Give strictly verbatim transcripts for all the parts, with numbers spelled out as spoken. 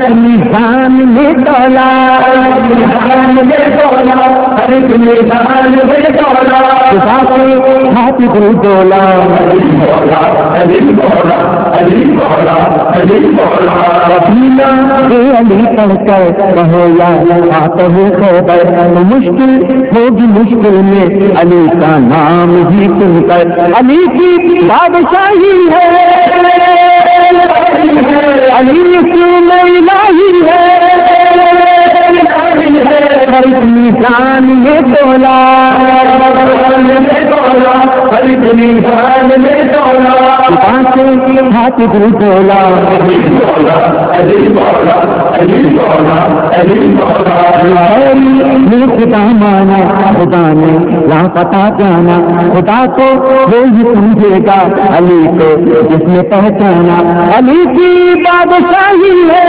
میزان میں تولا، میزان میں تولا، ہر ایک میزان میں تولا، خدا کے ہاتھ دل ڈولا، علی مولا، علی مولا، علی مولا، ربینا اے علی پڑھ کر کہو یا آتا ہو خیبر، تو مشکل ہوگی مشکل میں علی کا نام ہی سن کر، علی کی بادشاہی ہے، علی کی الہی ہے، ہر ایک میزان میں تولا، ہر ایک میزان میں تولا، باتیں ہاتھ دل ڈولا، علی مولا، علی مولا، علی مولا، علی مولا، خدا مانا خدا نے لاپتا جانا، خدا کو وہی سمجھے گا علی کو جس نے پہچانا، علی کی بادشاہی ہے،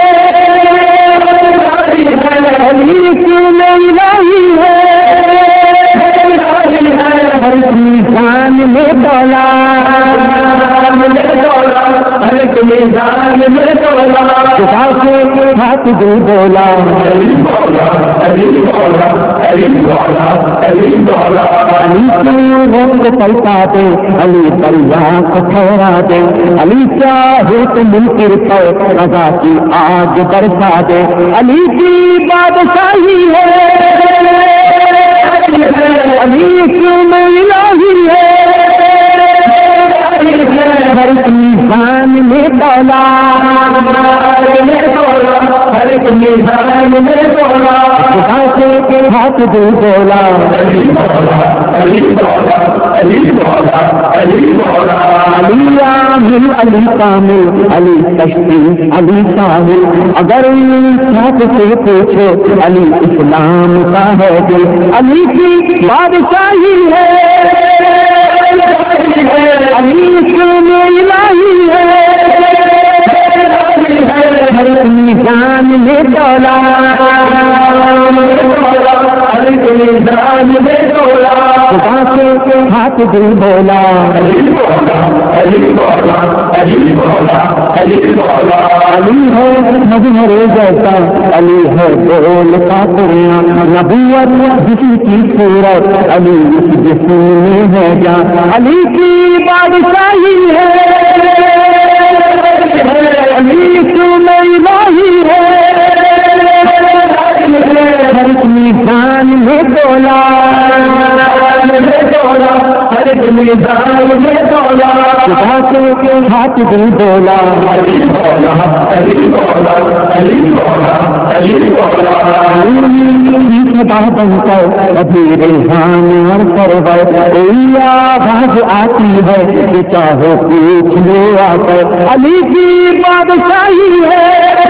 علی کی الہی ہے، ہر ایک میزان میں تولا، ہر ایک میزان میں تولا، خدا سے ہاتھ دل ڈولا، علی مولا، علی مولا، علی مولا، علی مولا، علی کی رنگ پلٹا دے، علی دریا کو ٹھہرا دے، علی چاہے تو منکر پر قضا کی آگ برسا دے، علی کی بادشاہی ہے، علی کی الہی ہے، ہر ایک میزان میں تولا، ہر ایک میزان میں تولا، خدا سے ہاتھ دل ڈولا، علی مولا، علی مولا، علی مولا، علی مولا، علی عامل، علی کامل، علی کشتی، علی ساحل، اگر ساتھ سے پوچھو علی اسلام کا ہے دل، علی کی بادشاہی ہے، علی کی الہی ہے، ہر ایک میزان میں تولا، ہر ایک میزان میں تولا، خدا سے ہاتھ دل ڈولا، علی مولا، علی مولا، علی مولا، علی مولا، علی ہے مظہر جیسا، علی ہے بولتا قرآن، نبوت جسی کی صورت، علی اس جسم میں ہے جان، علی کی بادشاہی ہے، علی کی الہی ہے، ہر ایک میزان میں تولا، ہر ایک میزان میں تولا، خدا سے ہاتھ دل ڈولا، علی مولا، علی مولا، علی مولا، علی مولا، خدا بن کر ابھی ریحان اور سرور، کوئی آواز آتی ہے کہ چاہو پوچھ لو آ کر، علی کی بادشاہی ہے،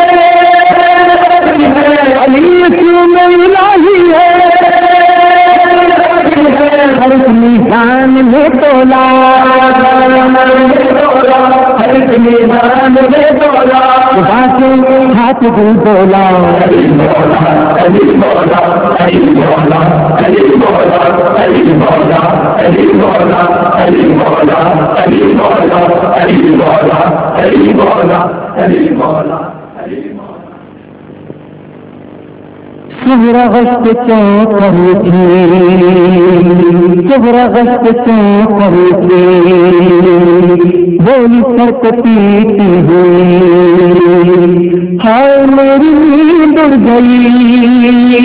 علی کی الہی ہے، ہر ایک میزان میں تولا، ہر ایک میزان میں تولا، خدا سے ہاتھ دل ڈولا، علی مولا، علی مولا، علی مولا، علی مولا، علی مولا، علی مولا، علی مولا، علی مولا، علی مولا، علی مولا، علی مولا، علی مولا، صبر غشت چوکر تھی، صبر غشت چوکر تھی، بولی سرکتی ہوئی، ہائے میری نیند اڑ گئی،